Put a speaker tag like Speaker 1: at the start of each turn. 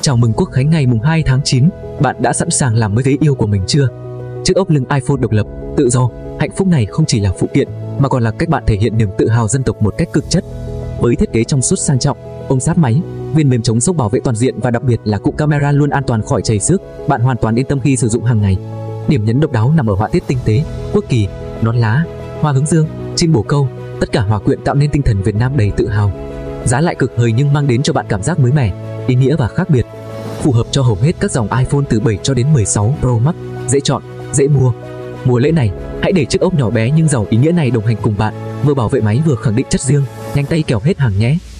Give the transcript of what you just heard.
Speaker 1: Chào mừng Quốc khánh ngày mùng 2 tháng 9, bạn đã sẵn sàng làm mới ghế yêu của mình chưa? Chiếc ốp lưng iPhone độc lập, tự do, hạnh phúc này không chỉ là phụ kiện mà còn là cách bạn thể hiện niềm tự hào dân tộc một cách cực chất. Với thiết kế trong suốt sang trọng, ôm sát máy, viên mềm chống xốc bảo vệ toàn diện và đặc biệt là cụm camera luôn an toàn khỏi chảy xước, bạn hoàn toàn yên tâm khi sử dụng hàng ngày. Điểm nhấn độc đáo nằm ở họa tiết tinh tế, quốc kỳ, nón lá, hoa hướng dương, chim bồ câu, tất cả hòa quyện tạo nên tinh thần Việt Nam đầy tự hào. Giá lại cực hời nhưng mang đến cho bạn cảm giác mới mẻ, ý nghĩa và khác biệt. Phù hợp cho hầu hết các dòng iPhone từ 7 cho đến 16 Pro Max, dễ chọn, dễ mua. Mùa lễ này, hãy để chiếc ốp nhỏ bé nhưng giàu ý nghĩa này đồng hành cùng bạn, vừa bảo vệ máy vừa khẳng định chất riêng, nhanh tay kẻo hết hàng nhé.